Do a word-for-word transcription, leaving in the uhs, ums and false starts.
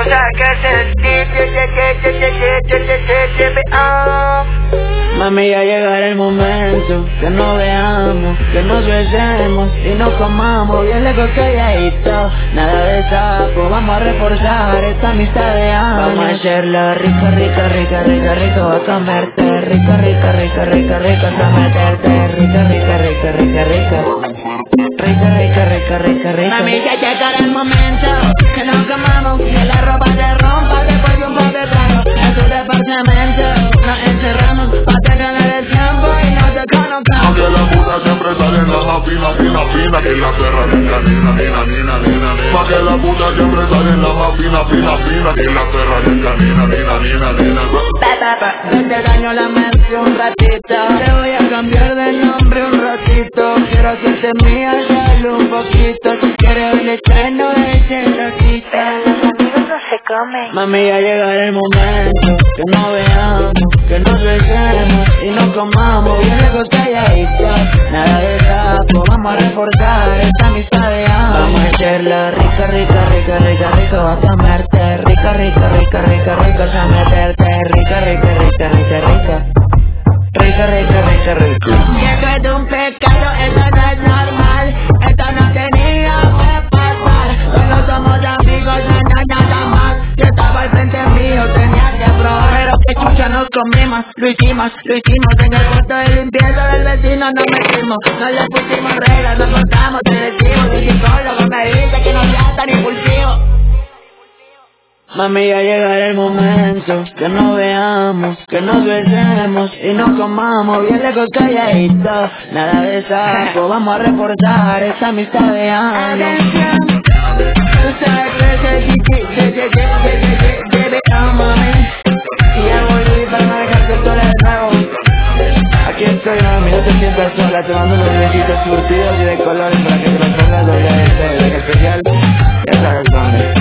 Mami, ya llegará el momento que nos veamos, que nos besemos y nos comamos bien lejos calladito. Nada de sapo, vamos a reforzar esta amistad de años. Vamos a hacerlo rica, rica, rica, rica, rico, a comerte. Rica, rica, rica, rica, rica, a meterte. Rica, rica, rica, rica, rica. Rica, rica, rica, rica, rica. Mami, ya llegará el momento que nos comamos, que la ropa se rompa después de un par de tragos. En tu departamento nos encerramos pa' tener el tiempo y no te conozcamos. Aunque la puta siempre sale en la más fina, fina, fina, que la perra rica, nina, nina, nina, nina, nina. Que la puta siempre sale en la más fina, fina, fina, que la perra rica, nina, nina, nina, nina. No te daño la mente un ratito, te voy a cambiar de nombre un ratito. Quiero hacerte mía solo un poquito. Si quieres el estreno de ese ratito. Los amigos no se comen. Mami, ya llegará el momento que nos veamos, que nos besemos y nos comamos bien lejos calladitos. Nada de sapo, vamos a reforzar esta amistad de años. Vamos a hacerla rica, rica, rica, rica, rica, vas a amarte. Rica, rica, rica, rica, rica, vas a meterte. Rica, rica, rica, rica, rica. Rica, rica, rica, rica. Esto es un pecado, esto no es normal. Esto no tenía que pasar. Solo somos amigos, no hay nada más. Yo estaba al frente mío, tenía que probar. Pero que chucha nos comimos, lo hicimos, lo hicimos. En el cuarto de limpieza del vecino nos metimos. No le pusimos reglas, nos cortamos, te decimos. El psicólogo me dice que no seas tan impulsivo. Mami, ya llegará el momento que nos veamos, que nos besemos y nos comamos bien lejos calladitos. Nada de sapo, vamos a reforzar esta amistad de años. Atención, tú sabes que se mami. Y ya volví para no dejarte sola de nuevo. Aquí estoy, mami, no te sientas sola. Te mando unos besitos surtidos y de colores para que te los pongas doble de especial. Ya sabes dónde.